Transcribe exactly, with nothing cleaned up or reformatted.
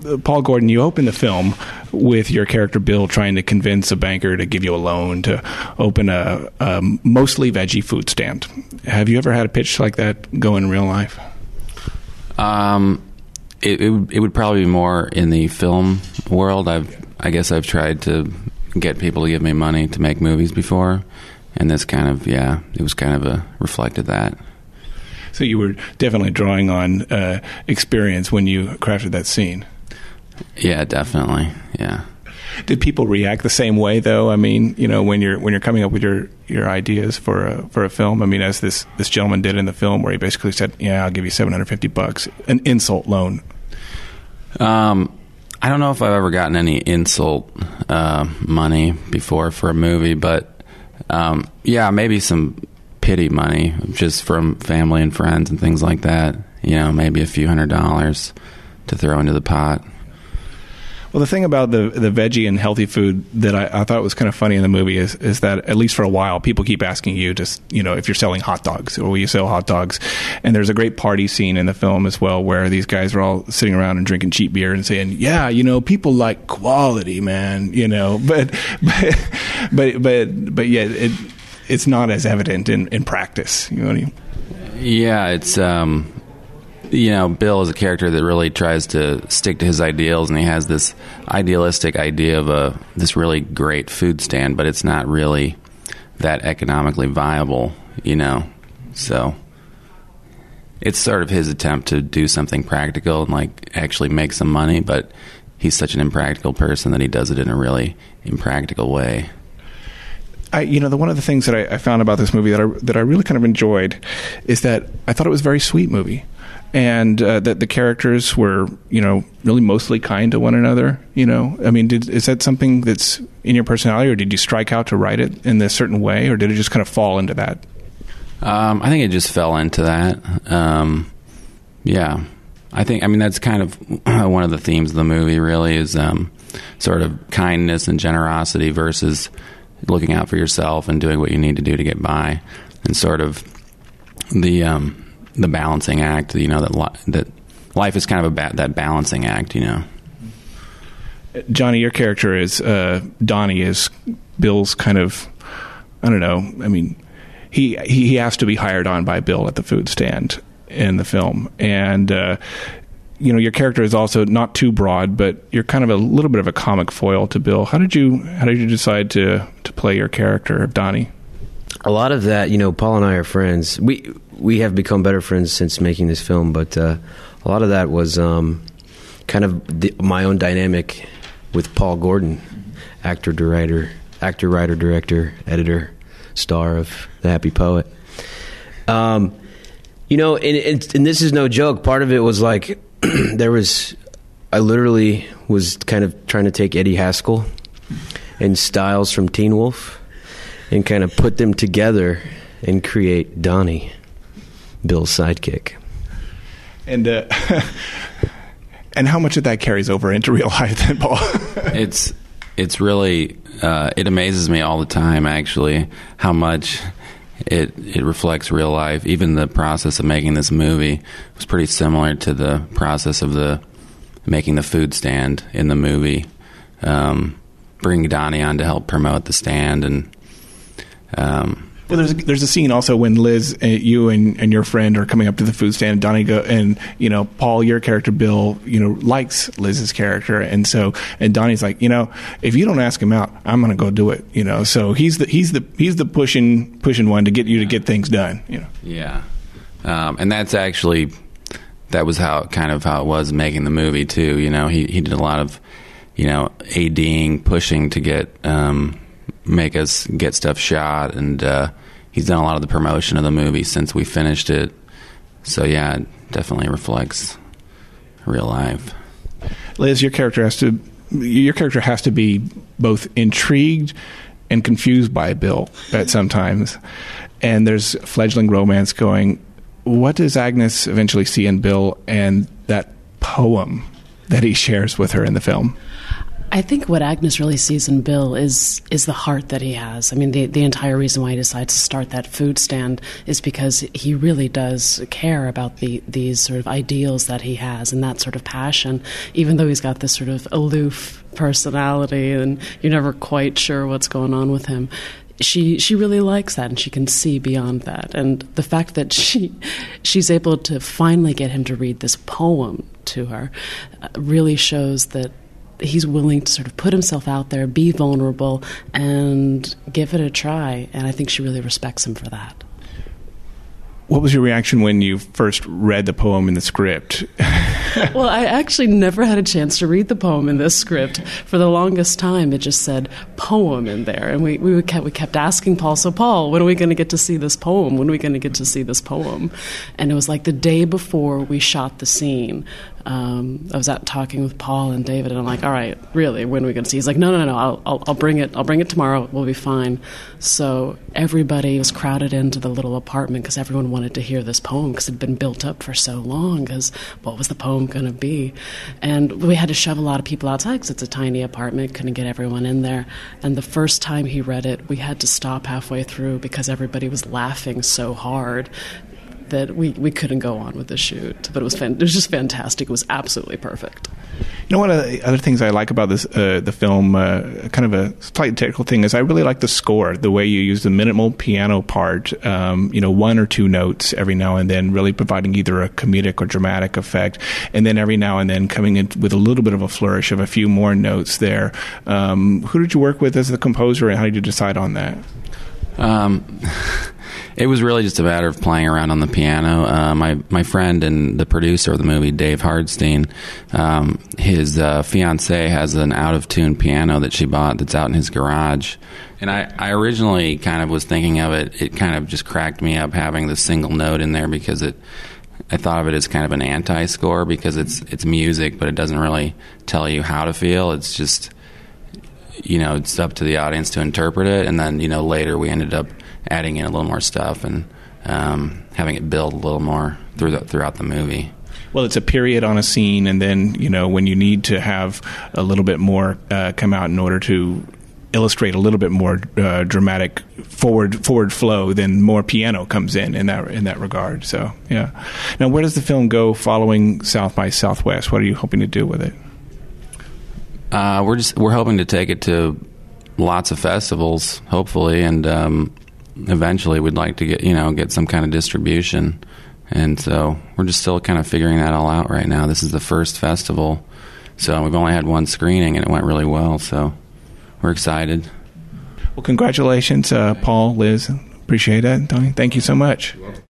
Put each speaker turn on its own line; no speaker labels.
Paul Gordon, you open the film with your character Bill trying to convince a banker to give you a loan to open a, a mostly veggie food stand. Have you ever had a pitch like that go in real life?
Um, it it would, it would probably be more in the film world. I've I guess I've tried to get people to give me money to make movies before, and this kind of yeah, it was kind of a reflected that.
So you were definitely drawing on uh, experience when you crafted that scene.
Yeah, definitely. Yeah.
Did people react the same way, though? I mean, you know, when you're when you're coming up with your, your ideas for a for a film. I mean, as this, this gentleman did in the film, where he basically said, "Yeah, I'll give you seven hundred fifty bucks, an insult loan."
Um, I don't know if I've ever gotten any insult uh, money before for a movie, but um, yeah, maybe some pity money just from family and friends and things like that. You know, maybe a few hundred dollars to throw into the pot.
Well, the thing about the the veggie and healthy food that I, I thought was kind of funny in the movie is is that, at least for a while, people keep asking you just, you know, if you're selling hot dogs, or will you sell hot dogs? And there's a great party scene in the film as well, where these guys are all sitting around and drinking cheap beer and saying, yeah, you know, people like quality, man, you know, but but but but, but yeah, it, it's not as evident in, in practice. You know what I mean?
Yeah, it's um you know, Bill is a character that really tries to stick to his ideals, and he has this idealistic idea of a this really great food stand, but it's not really that economically viable, you know. So it's sort of his attempt to do something practical and like actually make some money, but he's such an impractical person that he does it in a really impractical way.
I, you know, the one of the things that I, I found about this movie that I that I really kind of enjoyed is that I thought it was a very sweet movie. And uh, that the characters were, you know, really mostly kind to one another. You know, I mean, did, is that something that's in your personality, or did you strike out to write it in a certain way, or did it just kind of fall into that?
Um, I think it just fell into that. Um, yeah, I think. I mean, that's kind of one of the themes of the movie. Really, is um, sort of kindness and generosity versus looking out for yourself and doing what you need to do to get by, and sort of the. Um, the balancing act, you know, that li- that life is kind of a ba- that balancing act, you know.
Johnny, your character is, uh, Donnie is Bill's kind of, I don't know, I mean, he, he, he has to be hired on by Bill at the food stand in the film. And, uh, you know, your character is also not too broad, but you're kind of a little bit of a comic foil to Bill. How did you, how did you decide to, to play your character of Donnie?
A lot of that, you know, Paul and I are friends. We we have become better friends since making this film, but uh, a lot of that was um, kind of the, my own dynamic with Paul Gordon, actor, director, actor, writer, director, editor, star of The Happy Poet. Um, you know, and, and, and this is no joke. Part of it was like there was, I literally was kind of trying to take Eddie Haskell and Styles from Teen Wolf and kind of put them together and create Donnie, Bill's sidekick.
And uh, and how much of that carries over into real life then, Paul?
it's it's really uh, it amazes me all the time, actually, how much it it reflects real life. Even the process of making this movie was pretty similar to the process of the making the food stand in the movie. Um, bringing Donnie on to help promote the stand. And Um,
well, there's a, there's a scene also when Liz, uh, you and, and your friend are coming up to the food stand. And Donnie go, and you know, Paul, your character Bill, you know, likes Liz's character, and so and Donnie's like, you know, if you don't ask him out, I'm going to go do it. You know, so he's the he's the he's the pushing pushing one to get you to get things done. You know.
Yeah, um, and that's actually that was how kind of how it was making the movie too. You know, he he did a lot of you know ADing, pushing to get. Um, make us get stuff shot, and uh, he's done a lot of the promotion of the movie since we finished it. So yeah, it definitely reflects real life.
Liz, your character has to your character has to be both intrigued and confused by Bill at sometimes, and there's fledgling romance going. What does Agnes eventually see in Bill and that poem that he shares with her in the film?
I think what Agnes really sees in Bill is is the heart that he has. I mean, the the entire reason why he decides to start that food stand is because he really does care about the these sort of ideals that he has and that sort of passion, even though he's got this sort of aloof personality and you're never quite sure what's going on with him. She she really likes that, and she can see beyond that. And the fact that she she's able to finally get him to read this poem to her uh, really shows that he's willing to sort of put himself out there, be vulnerable, and give it a try. And I think she really respects him for that.
What was your reaction when you first read the poem in the script?
Well, I actually never had a chance to read the poem in this script. For the longest time, it just said poem in there. And we, we, kept, we kept asking Paul, so Paul, when are we going to get to see this poem? When are we going to get to see this poem? And it was like the day before we shot the scene. Um, I was out talking with Paul and David, and I'm like, all right, really, when are we going to see? He's like, no, no, no, I'll, I'll, I'll bring it. I'll bring it tomorrow. We'll be fine. So everybody was crowded into the little apartment because everyone wanted to hear this poem because it had been built up for so long. Because what was the poem going to be? And we had to shove a lot of people outside because it's a tiny apartment. Couldn't get everyone in there. And the first time he read it, we had to stop halfway through because everybody was laughing so hard that we, we couldn't go on with the shoot. But it was fan- it was just fantastic. It was absolutely perfect.
You know, one of the other things I like about this uh, the film, uh, kind of a slightly technical thing, is I really like the score, the way you use the minimal piano part, um, you know, one or two notes every now and then, really providing either a comedic or dramatic effect, and then every now and then coming in with a little bit of a flourish of a few more notes there. Um, who did you work with as the composer, and how did you decide on that?
Um... It was really just a matter of playing around on the piano. Uh, my my friend and the producer of the movie, Dave Hardstein, um, his uh, fiancée has an out-of-tune piano that she bought that's out in his garage. And I, I originally kind of was thinking of it, it kind of just cracked me up having the single note in there because it, I thought of it as kind of an anti-score because it's it's music, but it doesn't really tell you how to feel. It's just, you know, it's up to the audience to interpret it. And then, you know, later we ended up adding in a little more stuff and um, having it build a little more through the, throughout the movie.
Well, it's a period on a scene, and then, you know, when you need to have a little bit more uh, come out in order to illustrate a little bit more uh, dramatic forward forward flow, then more piano comes in in that in that regard. So, yeah. Now, where does the film go following South by Southwest? What are you hoping to do with it?
Uh, we're just we're hoping to take it to lots of festivals, hopefully, and um, eventually we'd like to get you know get some kind of distribution. And so we're just still kind of figuring that all out right now. This is the first festival, so we've only had one screening, and it went really well. So we're excited.
Well, congratulations, uh, Paul, Liz. Appreciate that, Tony. Thank you so much.